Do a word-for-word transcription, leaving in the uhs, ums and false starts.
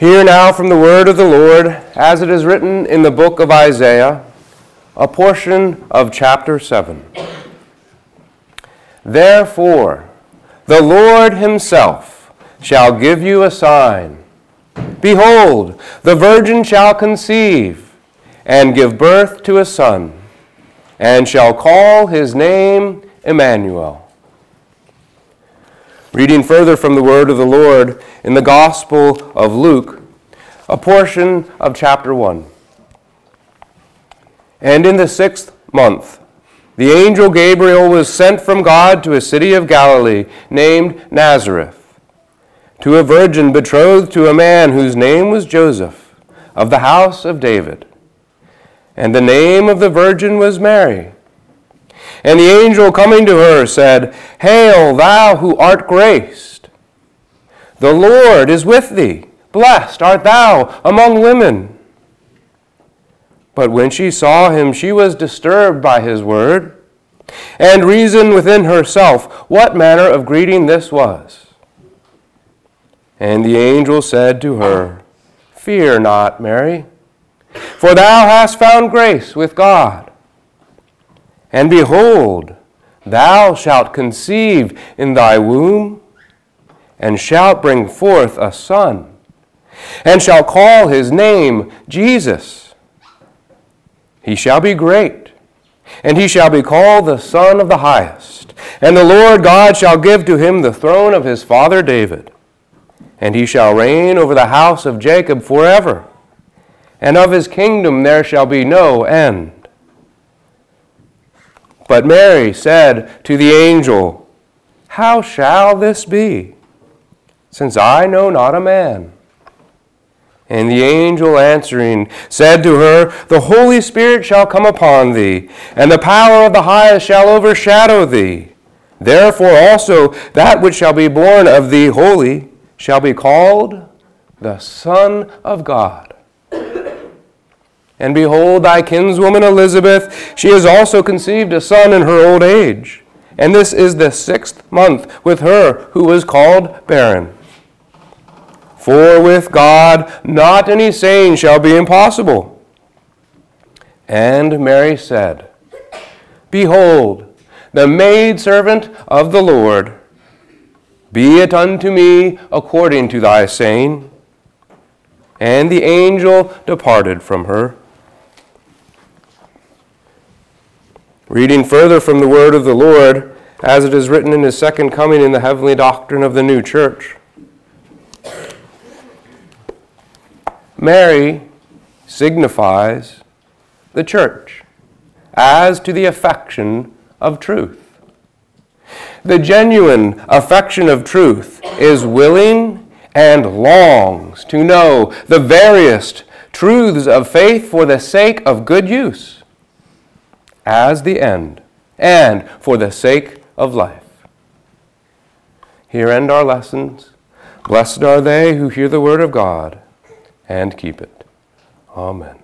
Hear now from the word of the Lord, as it is written in the book of Isaiah, a portion of chapter seven. Therefore, the Lord himself shall give you a sign. Behold, the virgin shall conceive and give birth to a son, and shall call his name Emmanuel. Reading further from the word of the Lord in the Gospel of Luke, a portion of chapter one. And in the sixth month, the angel Gabriel was sent from God to a city of Galilee named Nazareth, to a virgin betrothed to a man whose name was Joseph, of the house of David. And the name of the virgin was Mary. And the angel coming to her said, Hail, thou who art graced! The Lord is with thee. Blessed art thou among women. But when she saw him, she was disturbed by his word, and reasoned within herself what manner of greeting this was. And the angel said to her, Fear not, Mary, for thou hast found grace with God. And behold, thou shalt conceive in thy womb, and shalt bring forth a son, and shall call his name Jesus. He shall be great, and he shall be called the Son of the Highest. And the Lord God shall give to him the throne of his father David, and he shall reign over the house of Jacob forever, and of his kingdom there shall be no end. But Mary said to the angel, How shall this be, since I know not a man? And the angel answering said to her, The Holy Spirit shall come upon thee, and the power of the Highest shall overshadow thee. Therefore also that which shall be born of thee holy shall be called the Son of God. And behold, thy kinswoman Elizabeth, she has also conceived a son in her old age. And this is the sixth month with her who was called barren. For with God not any saying shall be impossible. And Mary said, Behold, the maidservant of the Lord, be it unto me according to thy saying. And the angel departed from her. Reading further from the word of the Lord, as it is written in his second coming in the heavenly doctrine of the new church. Mary signifies the church as to the affection of truth. The genuine affection of truth is willing and longs to know the various truths of faith for the sake of good use, as the end, and for the sake of life. Here end our lessons. Blessed are they who hear the word of God and keep it. Amen.